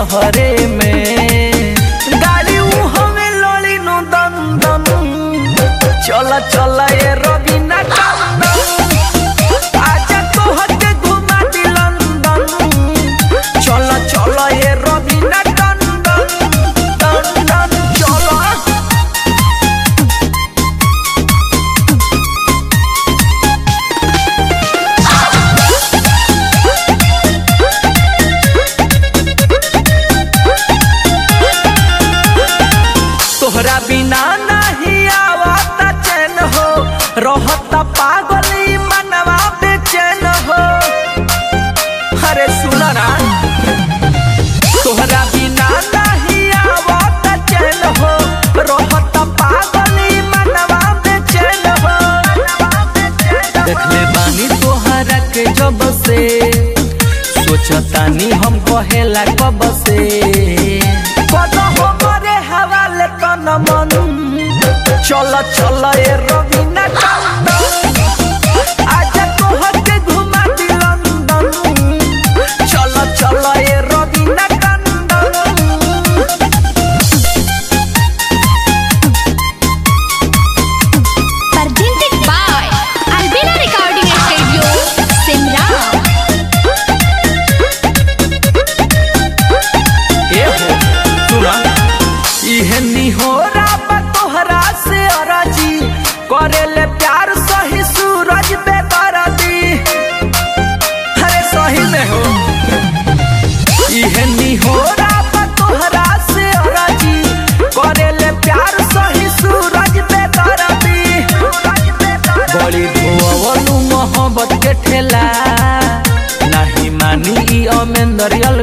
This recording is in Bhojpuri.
शहरे में गाड़ी हमें लड़ी नो दम दम चला चला ये रवीना टंडन आजा तो हटे घुमा दी लंदन चला चला ये रवीना टंडन टंडन चला तोहरा बिना नहीं आवता चैन हो रहता पागली मनवा बेचैन हो अरे सुना ना तोहरा बिना नहीं आवता चैन हो रहता पागली मनवा बेचैन हो देखले बानी तोहरा के जब से सोचतानी हम कहेला कब से मन चल चल ये रवीना टंडन आजा तो हटे घुमा दी लंदन चल चल ये Raveena Tandon Presented by Albina Recording Studio, Simran. इहनी हो राबा तोहरा से अराजी करेले प्यार सही सूरज बेदर्दी अरे सही में हो इहनी हो राबा तोहरा से अराजी करेले प्यार सही सूरज बेदर्दी बड़ी धोवलू मोहब्बत के ठेला नहीं मानी अमेंदरियल